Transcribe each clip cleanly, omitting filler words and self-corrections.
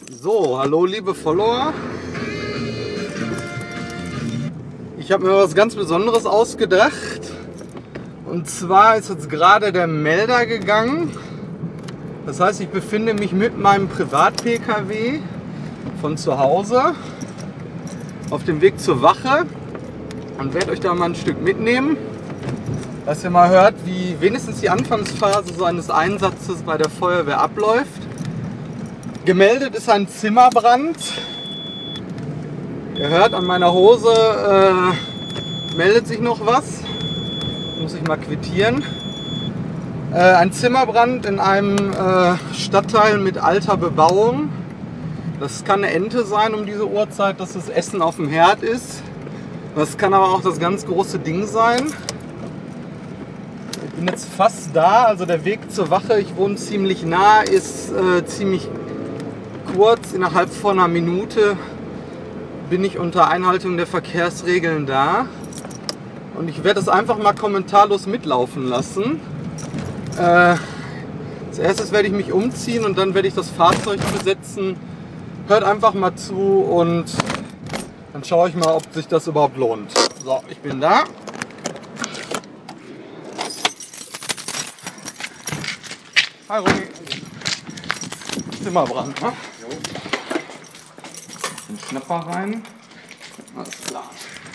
So, hallo liebe Follower. Ich habe mir was ganz Besonderes ausgedacht. Und zwar ist jetzt gerade der Melder gegangen. Das heißt, ich befinde mich mit meinem Privat-Pkw von zu Hause auf dem Weg zur Wache und werde euch da mal ein Stück mitnehmen, dass ihr mal hört, wie wenigstens die Anfangsphase so eines Einsatzes bei der Feuerwehr abläuft. Gemeldet ist ein Zimmerbrand. Ihr hört an meiner Hose, meldet sich noch was. Muss ich mal quittieren. Ein Zimmerbrand in einem Stadtteil mit alter Bebauung. Das kann eine Ente sein um diese Uhrzeit, dass das Essen auf dem Herd ist. Das kann aber auch das ganz große Ding sein. Ich bin jetzt fast da, also der Weg zur Wache, ich wohne ziemlich nah, ist ziemlich kurz, innerhalb von einer Minute bin ich unter Einhaltung der Verkehrsregeln da. Und ich werde es einfach mal kommentarlos mitlaufen lassen. Als erstes werde ich mich umziehen und dann werde ich das Fahrzeug besetzen. Hört einfach mal zu und dann schaue ich mal, ob sich das überhaupt lohnt. So, ich bin da. Hi Ronny. Zimmerbrand, ne? Den Schnapper rein. Alles klar.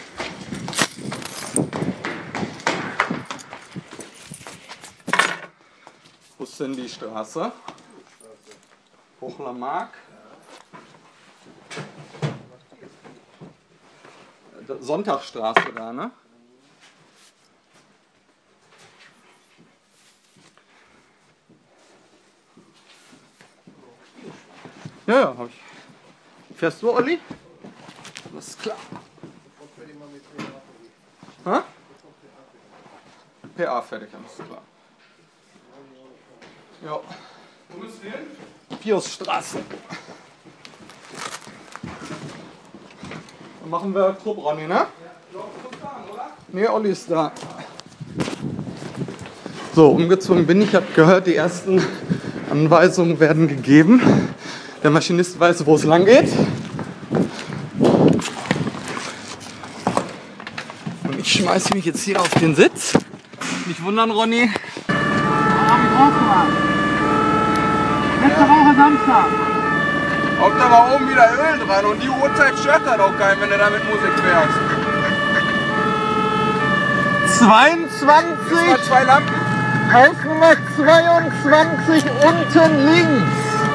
Wo ist denn die Straße? Hochlermark. Sonntagstraße da, ne? Ja, hab ich. Fährst du, Olli? Das ist klar. Hä? PA fertig, alles klar. Ja. Wo müssen wir hin? Piusstraße. Dann machen wir Trupp, Ronny, ne? Ja, oder? Ne, Olli ist da. So, umgezogen bin ich. Ich habe gehört, die ersten Anweisungen werden gegeben. Der Maschinist weiß, wo es lang geht. Und ich schmeiße mich jetzt hier auf den Sitz. Nicht wundern, Ronny. Letzte Woche Samstag. Kommt aber oben wieder Öl dran und die Uhrzeit stört dann auch keinen, wenn du da mit Musik fährst. 22. Jetzt mal 2 Lampen. Hausnummer 22 unten links.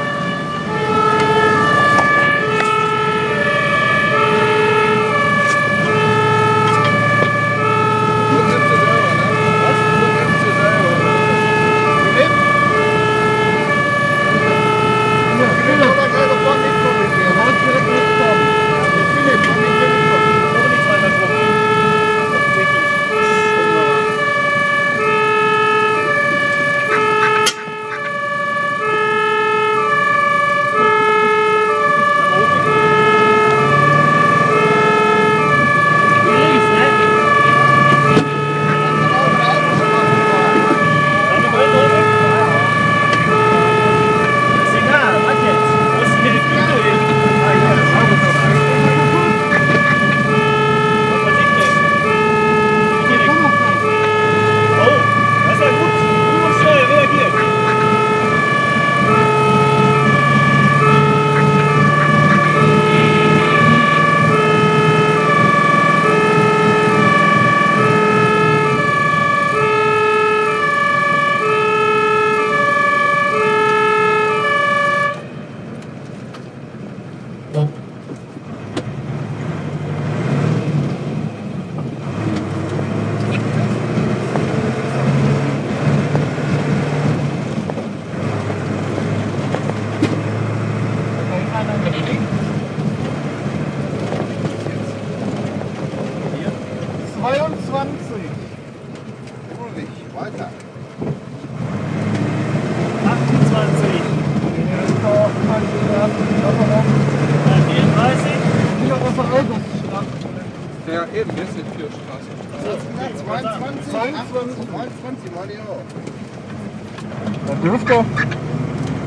Ulrich, weiter. 28. 34. Ja, eben, hier ist die Piusstraße. 22, 22, meine ich auch. Da dürfte